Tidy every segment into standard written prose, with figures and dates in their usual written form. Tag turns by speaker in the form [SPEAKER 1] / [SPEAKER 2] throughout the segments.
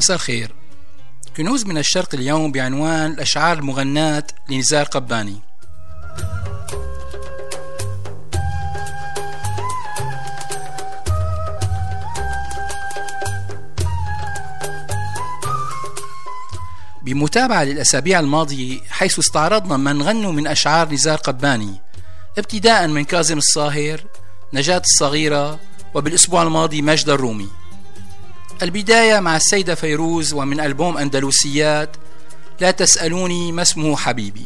[SPEAKER 1] مساء الخير. كنوز من الشرق اليوم بعنوان الأشعار المغناة لنزار قباني. بمتابعة للأسابيع الماضية حيث استعرضنا من غنوا من أشعار نزار قباني، ابتداء من كاظم الصاهر، نجاة الصغيرة، وبالأسبوع الماضي مجد الرومي. البداية مع السيدة فيروز ومن ألبوم أندلسيات لا تسألوني ما اسمه حبيبي.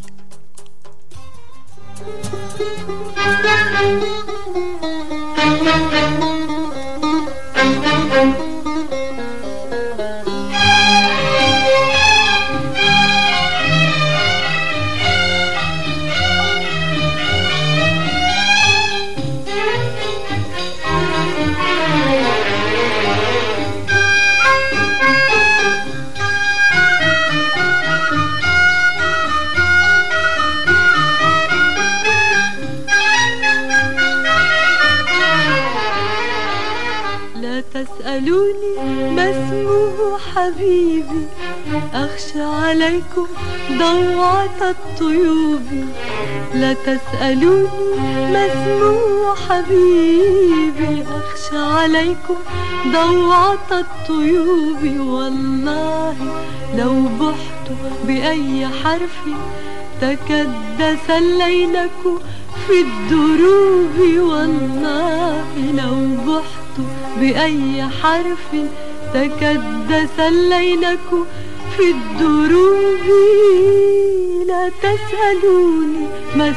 [SPEAKER 2] تسألوني ما اسمه حبيبي، أخشى عليكم ضوعة الطيوب. لا تسألوني ما اسمه حبيبي، أخشى عليكم ضوعة الطيوب. والله لو بحت بأي حرف تكدس الليلك في الدروب. والله لو بحت بأي حرف تكدس الليلك في الدروب. لا تسألوني ما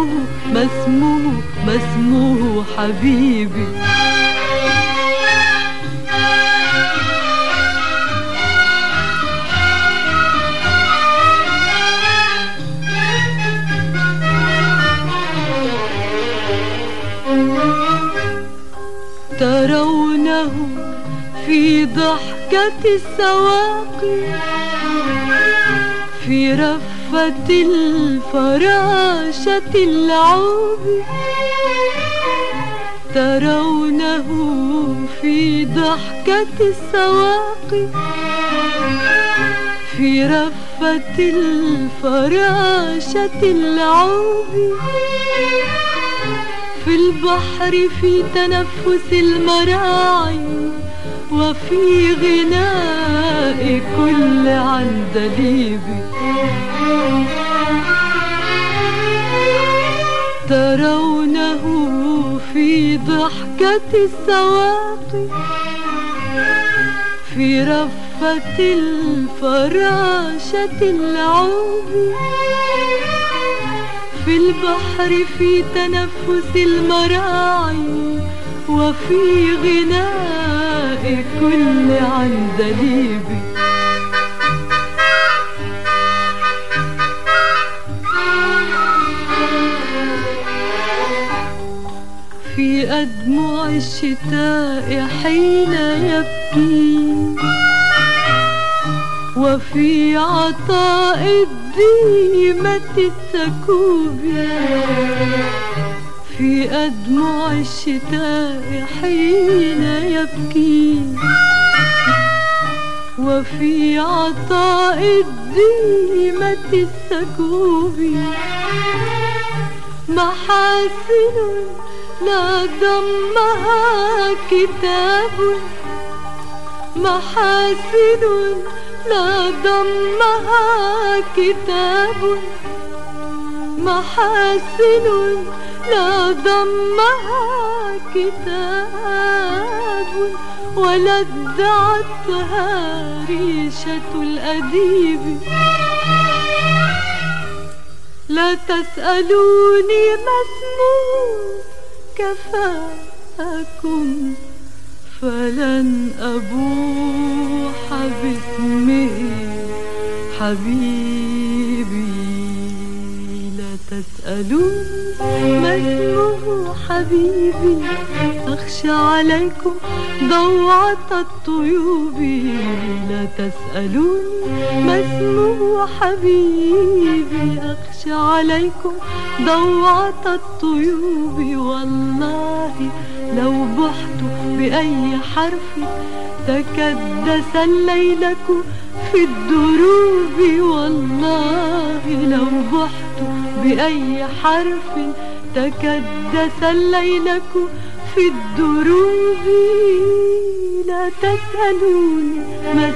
[SPEAKER 2] اسمه حبيبي. ترونه في ضحكة السواقي، في رفة الفراشة اللعوب. ترونه في ضحكة السواقي، في رفة الفراشة اللعوب. في البحر في تنفس المراعي، وفي غناء كل عندليب. ترونه في ضحكة السواقي، في رفة الفراشة اللعوب. في البحر في تنفس المراعي، وفي غناء كل عندليب. في أدمع الشتاء حين يبكي، وفي عطاء الديمة السكوب. في أدمع الشتاء حين يبكي، وفي عطاء الديمة السكوب. محاسن لا ضمها كتاب، محاسن لا ضمها كتاب. محاسن لا ضمها كتاب، ولا ادعتها ريشة الأديب. لا تسألوني ما اسمه كفاكم، فلن أبوح باسمه حبيبي. لا تسألوني ما اسمه حبيبي، أخشى عليكم ضوعة الطيوب. لا تسألوني ما اسمه حبيبي، أخشى عليكم ضوعة الطيوب. والله لو بحت بأي حرف تكدس الليلك في الدروب والله لو بحت بأي حرف تكدس الليلك في الدروب لا تسألوني ما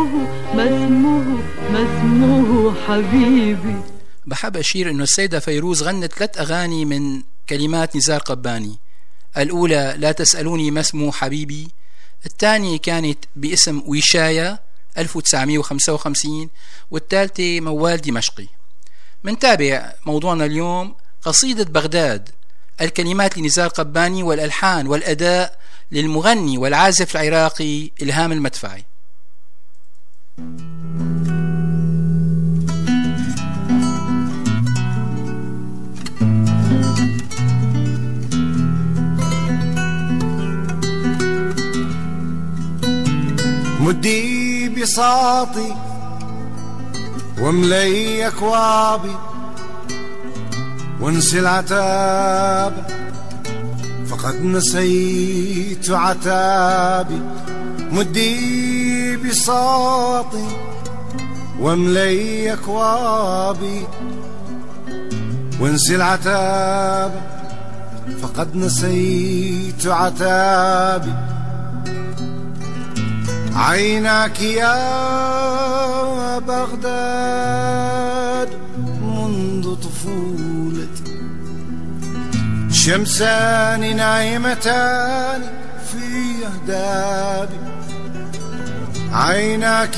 [SPEAKER 2] اسمه حبيبي.
[SPEAKER 1] بحب أشير أنه السيدة فيروز غنت 3 أغاني من كلمات نزار قباني. الأولى لا تسألوني ما اسمه حبيبي، الثانية كانت باسم وشاية 1955، والثالثة موال دمشقي. منتابع موضوعنا اليوم قصيدة بغداد، الكلمات لنزار قباني والألحان والأداء للمغني والعازف العراقي إلهام المدفعي.
[SPEAKER 3] مدي بساطي وملي أكوابي وانسي العتاب فقد نسيت عتابي. مدي بساطي وملي أكوابي وانسي العتاب فقد نسيت عتابي. عيناك يا بغداد منذ طفولتي شمسان نايمتان في أهدابي. عيناك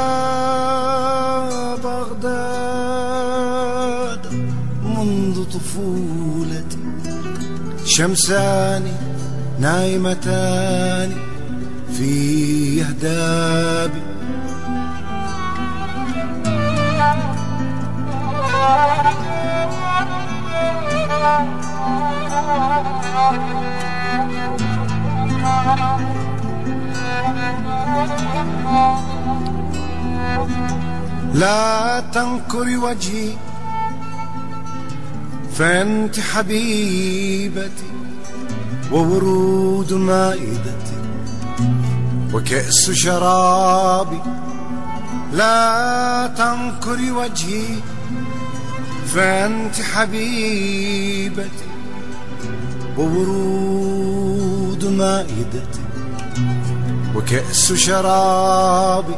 [SPEAKER 3] يا بغداد منذ طفولتي شمسان نايمتان في أهدابي. لا تنكري وجهي فأنت حبيبتي وورود مائدتي وكأس شرابي. لا تنكري وجهي فأنت حبيبتي وورود مائدتي وكأس شرابي.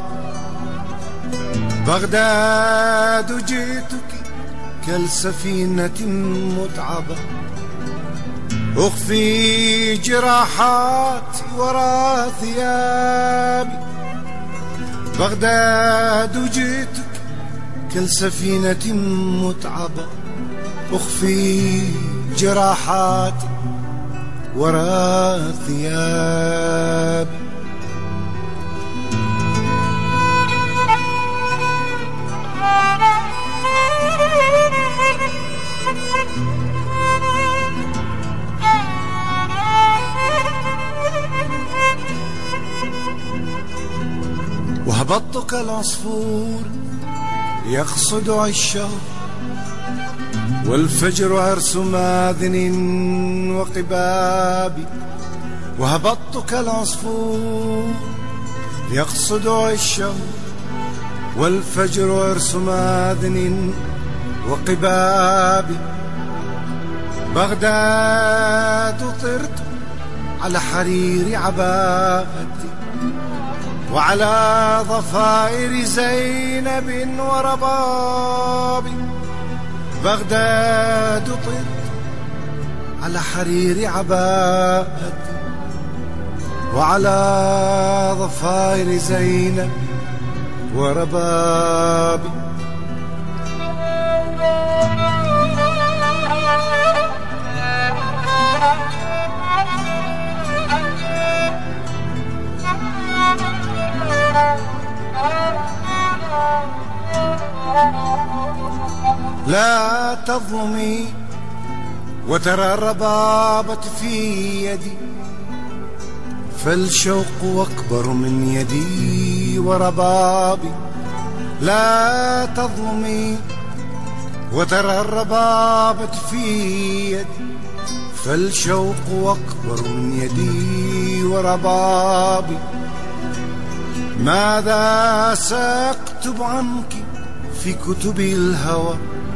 [SPEAKER 3] بغداد جئتك كالسفينة متعبة أخفي جراحاتي وراء ثيابي. بغداد جئتك كالسفينة متعبة أخفي جراحاتي وراء ثيابي. وهبطت كالعصفور يقصد عشه والفجر عرس ماذن وقبابي. وهبطت كالعصفور يقصد عشه والفجر عرس ماذن وقبابي. بغداد طرت على حرير عباءتي وعلى ضفائر زينب وربابي. بغداد طرت على حرير عباءتي وعلى ضفائر زينب وربابي. لا تظلمي وترى الربابة في يدي فالشوق أكبر من يدي وربابي. لا تظلمي وترى الربابة في يدي فالشوق أكبر من يدي وربابي. ماذا سأكتب عنك في كتب الهوى؟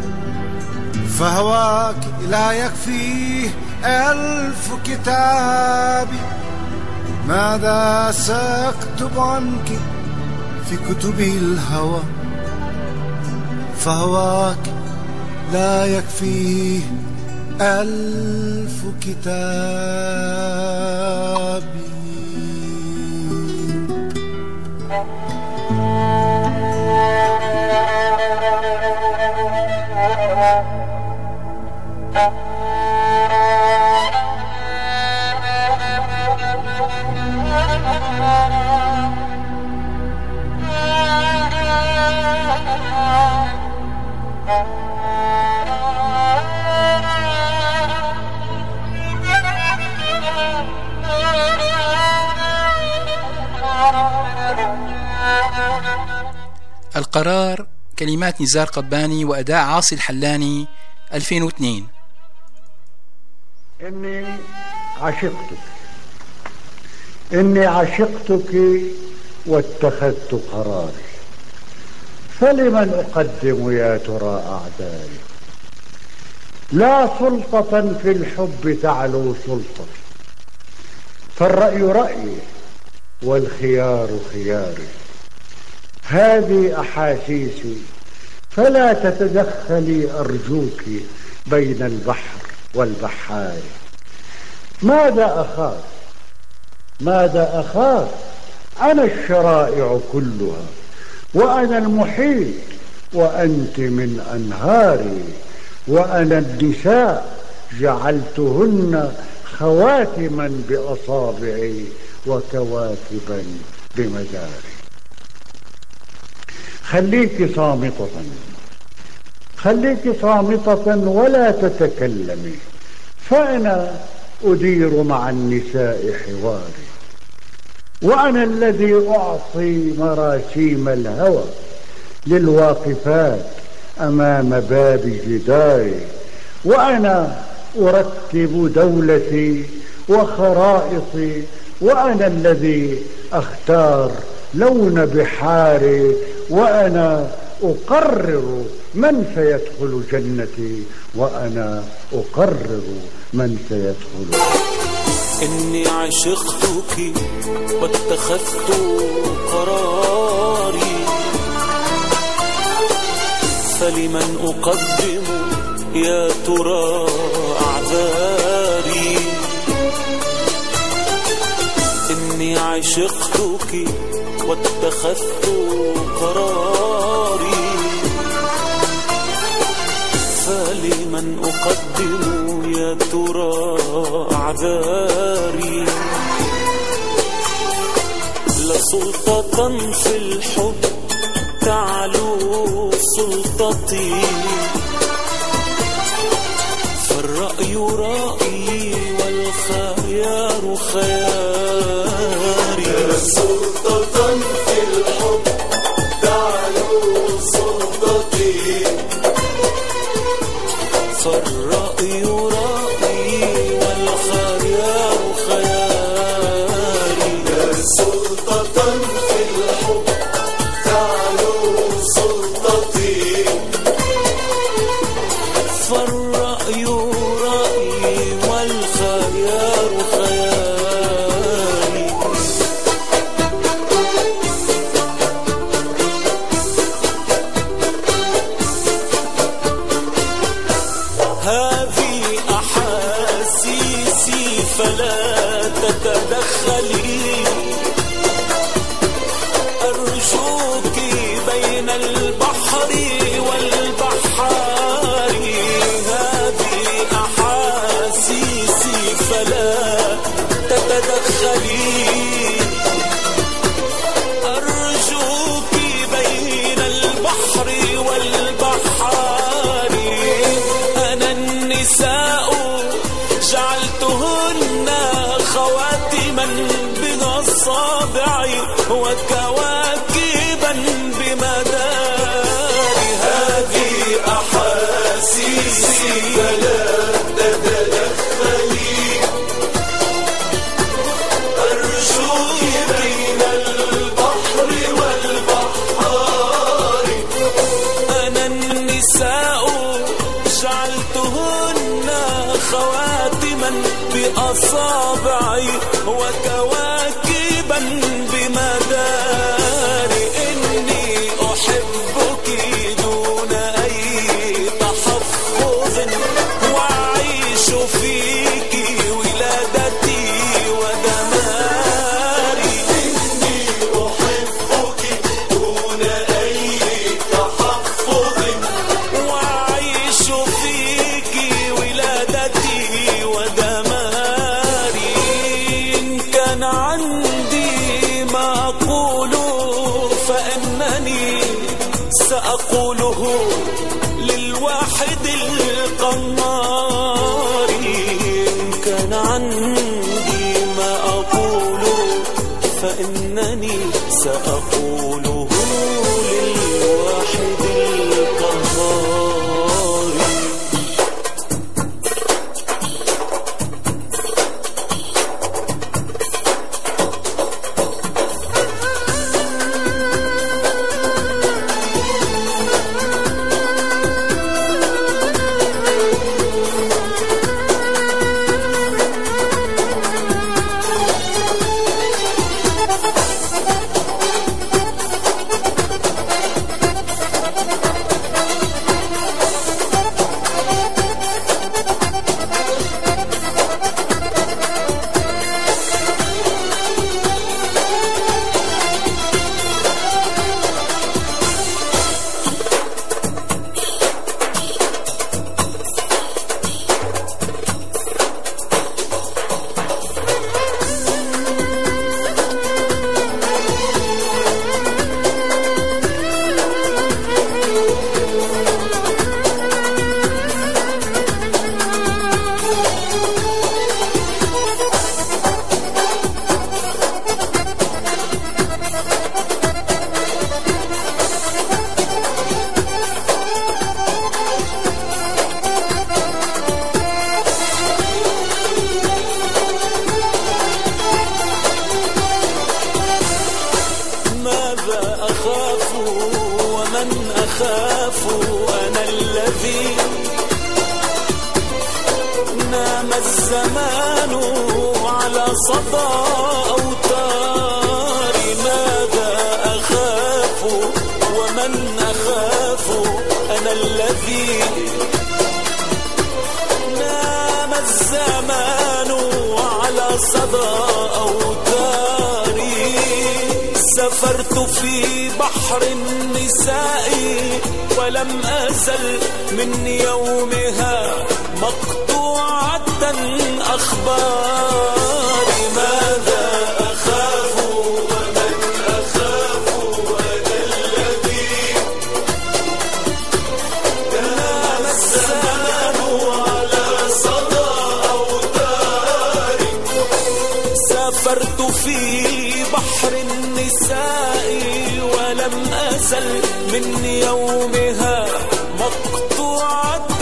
[SPEAKER 3] فهواك لا يكفيه 1000 كتاب. ماذا سأكتب عنك في كتب الهوى؟ فهواك لا يكفيه 1000 كتاب.
[SPEAKER 1] القرار، كلمات نزار قباني وأداء عاصي الحلاني، 2002.
[SPEAKER 4] إني عشقتك واتخذت قراري، فلمن أقدم يا ترى أعذاري؟ لا سلطة في الحب تعلو سلطتي، فالرأي رأيي والخيار خياري. هذه أحاسيسي فلا تتدخلي أرجوك بين البحر والبحار. ماذا أخاف؟ أنا الشرائع كلها، وأنا المحيط وأنت من أنهاري، وأنا النساء جعلتهن خواتما بأصابعي وكواكبا بمداري. خليك صامتة ولا تتكلمي، فأنا أدير مع النساء حواري، وأنا الذي أعطي مراسيم الهوى للواقفات أمام باب جداري، وأنا أرتب دولتي وخرائطي، وأنا الذي أختار لون بحاري، وأنا أقرر من سيدخل جنتي، وأنا أقرر من سيدخل.
[SPEAKER 5] إني عشقتك واتخذت قراري، فلمن أقدم يا ترى أعذاري؟ إني عشقتك واتخذت قراري، فلمن أقدم يا ترى أعذاري؟ لا سلطة في الحب تعلو سلطتي، فالرأي رأيي والخيار خياري. لا سلطة في الحب تعلو سلطتي، فالرأي رأيي والخيار خياري. لا سلطة في الحب تعلو سلطتي، فالرأي رأيي والخيار خياري. هذه أحاسيسي فلا تتدخلي، أرجوك بين البحر والبحار. هذه أحاسيسي فلا تتدخلي، أرجوك بين البحر والبحار. أنا النساء جعلتهن خواتما بأصابع وكواكبا بمدار. هذه أحاسيسي فلا تتدخلي، أصابعي وكواكبا بمداري. إني أحبك دون أي تحفظ وأعيش فيك ولادتي ودماري. إني أحبك دون أي تحفظ وأعيش فيك ولادتي ودماري. إن كان عندي ما أقول فإنني سأقوله للواحد القهار. إن كان عندي ما أقول فإنني سأقوله للواحد القهار. أخاف أنا الذي نام الزمان على صدى أوتاري. ماذا أخاف ومن أخاف أنا الذي نام الزمان على صدى أوتاري. سافرت في بحر النساء ولم أزل من يومها مقطوعة أخباري. ماذا أخاف ومن أخاف أنا الذي نام الزمان على صدى أوتاري. سافرت في بحر النساء ولم أزل من يومها مقطوعة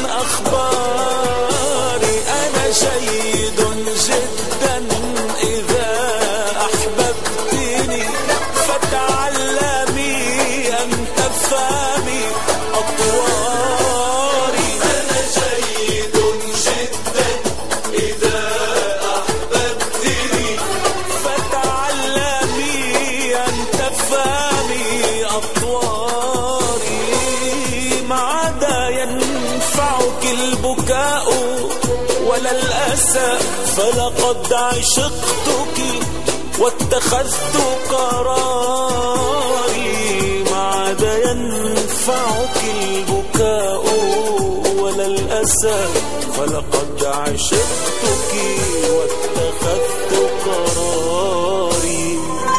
[SPEAKER 5] أخباري. أنا شيد جدا إذا أحببتني فتعلمي أن تفهمي أطواري. أنا شيد جدا إذا أحببتني فتعلمي أن تفهمي أطواري. ما عدا ينفعك البكاء ولا الأسى فلقد عشقتك واتخذت قراري. ما عدا ينفعك البكاء ولا الأسى فلقد عشقتك واتخذت قراري.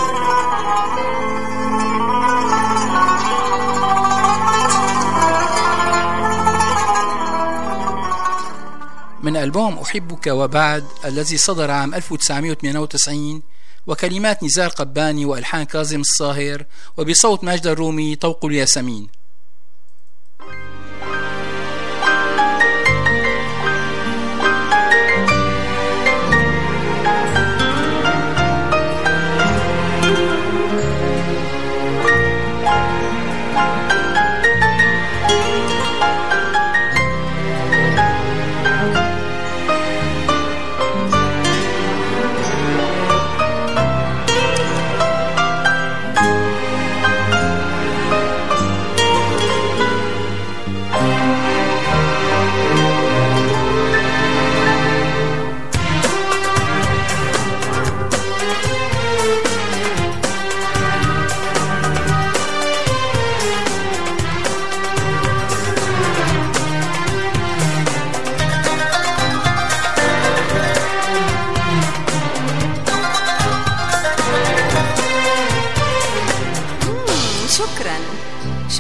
[SPEAKER 1] من ألبوم أحبك وبعد الذي صدر عام 1998 وكلمات نزار قباني وألحان كاظم الصاهر وبصوت ماجد الرومي طوق الياسمين.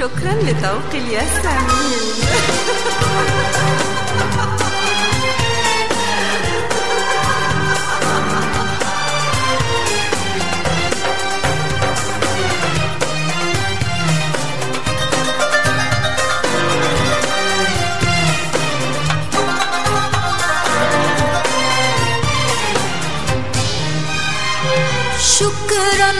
[SPEAKER 6] شكرا لذوق الياسمين.
[SPEAKER 7] شكرا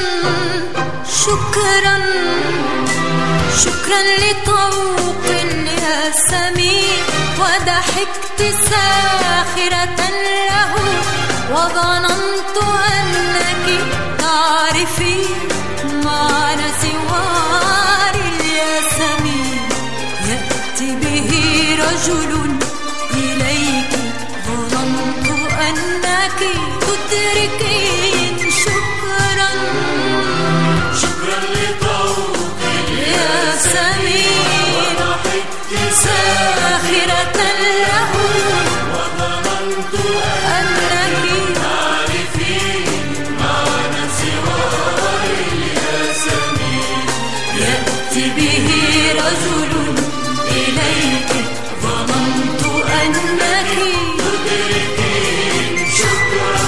[SPEAKER 7] شكرا شكرا لطوق الياسمين، وضحكت ساخرة له وظننت أنك تعرفي معنى سوار الياسمين. يأتي به رجل إليك ظننت أنك تدركين. شكرا
[SPEAKER 5] شكرا لطوق
[SPEAKER 7] الياسمين،
[SPEAKER 5] وضحكت
[SPEAKER 7] ساخرة له
[SPEAKER 5] وظننت
[SPEAKER 7] أنك
[SPEAKER 5] تعرفين معنى سوار الياسمين.
[SPEAKER 7] يأتي به رجل إليك ظننت أنك
[SPEAKER 5] تدركين. شكرا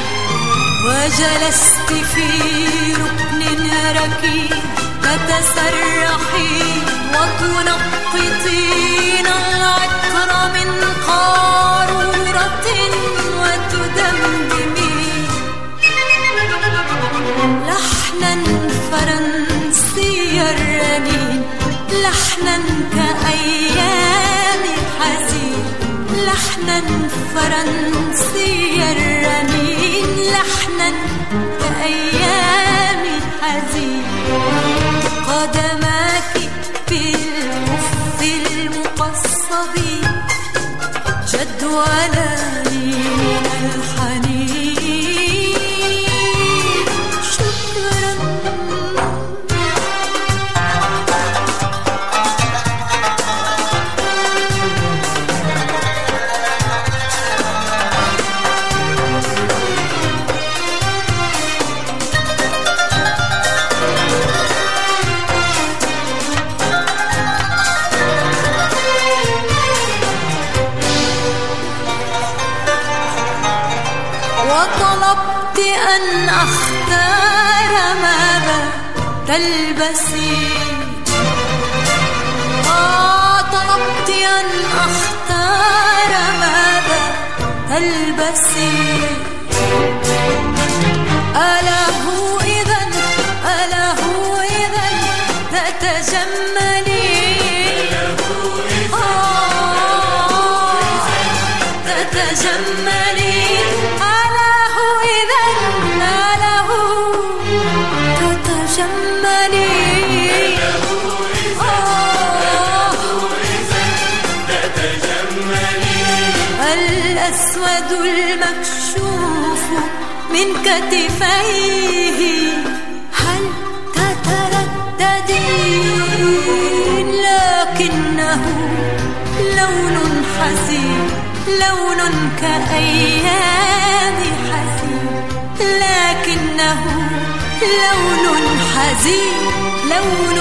[SPEAKER 7] وجلست في ركن ركيك تتسرحين وتنقطين العطر من قارورة وتدمدمين لحنا فرنسيا الرنين، لحنا كأيام حزين، لحنا فرنسيا الرنين، لحنا كأيام حزين. قدماك في الخف المقصب جدولاني من الحنين. شكرا وطلبت أن أختار ماذا تلبسين. طلبت أن أختار ماذا تلبسين. ألا هو إذن تتجملين. تتجملين. الأسود المكشوف من كتفيه هل تترددين؟ لكنه لون حزين، لون كأيام حزين، لكنه لون حزين، لون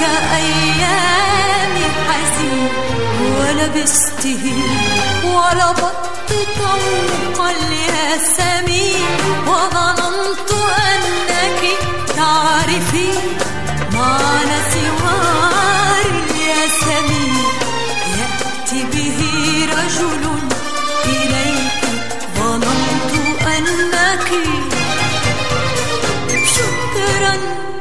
[SPEAKER 7] كأيام حزين. ولبسته ولبطت طوق الياسمين، وظننت أنك تعرفي معنى سوار الياسمين. يأتي به رجل إليك ظننت أنك شكرا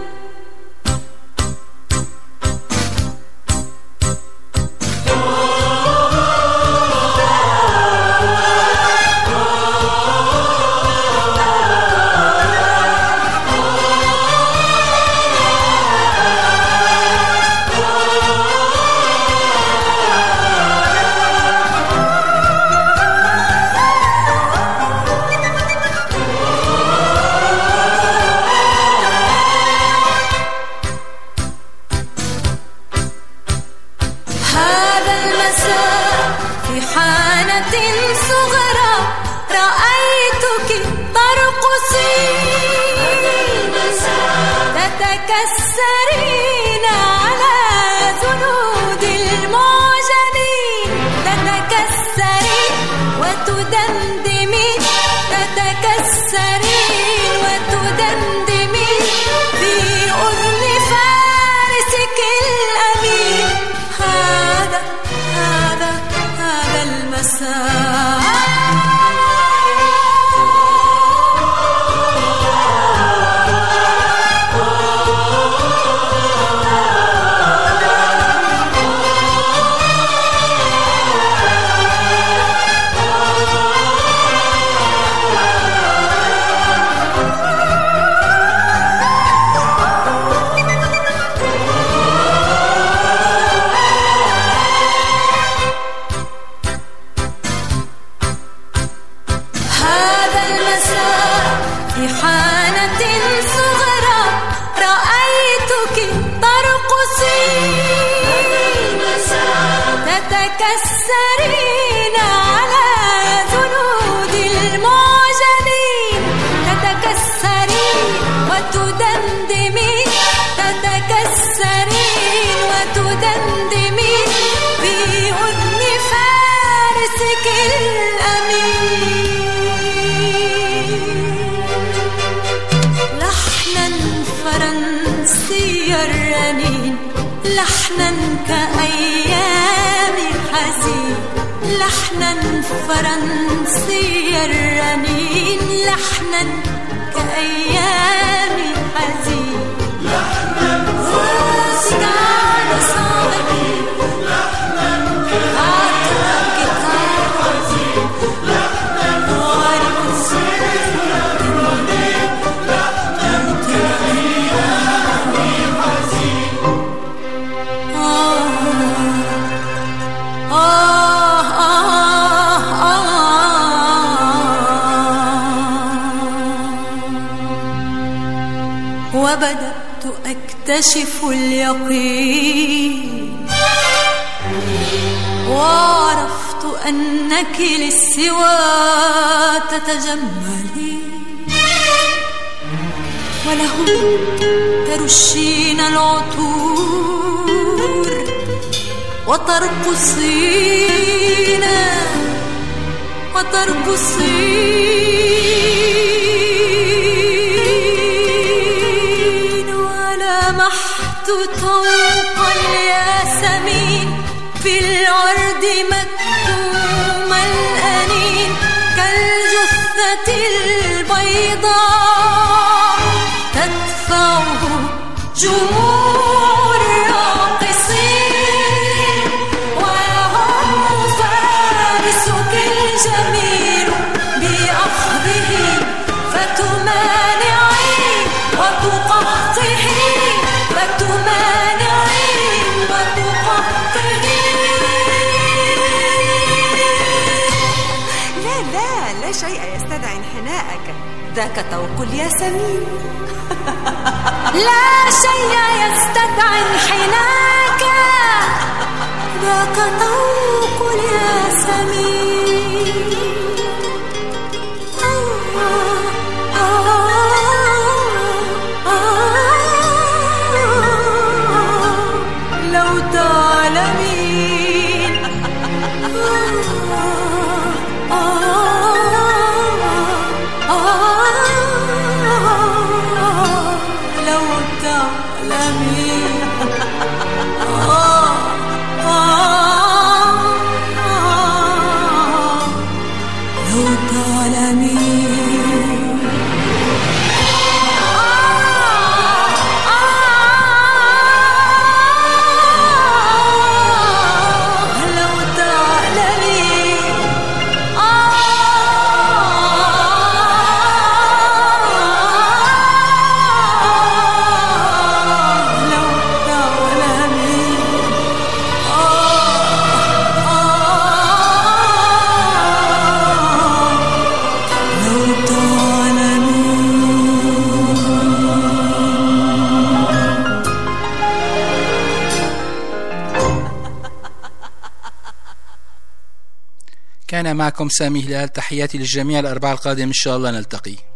[SPEAKER 7] صغرى رأيتك ترقصين، تتكسرين على تتكسرين على جنود المعجبين، تتكسرين وتدمدمين، تتكسرين وتدمدمين في أذن فارسك الأمين. لحنا فرنسي الرنين، لحنا كأيام حزين، لحنا فرنسي الرنين، لحنا كأيام حزين، لحنا فرنسي صادقين، لحنا كأيام حزين، لحنا وبدأت أكتشف اليقين، وعرفت أنك للسوى تتجملين، وله ترشين العطور وترقصين وترقصين، ولمحت طوق الياسمين في العرض مكتوم الأنين، كالجثة البيضاء تدفعه جموع الراقصين، وهم فارسك الجميل بأخذه فتمانعين وتقهقرين، فتمانعين وتقهقرين.
[SPEAKER 6] لا شيء يستدعي انحناءك، ذاك طوق الياسمين.
[SPEAKER 7] لا شيء يستدعي انحناك، ذاك طوق الياسمين. لو تعلمين، لو تعلمين، لو تعلمين. لو تعلمين، لو تعلمين، لو
[SPEAKER 1] كان معكم سامي هلال، تحياتي للجميع، الأربعاء القادم إن شاء الله نلتقي.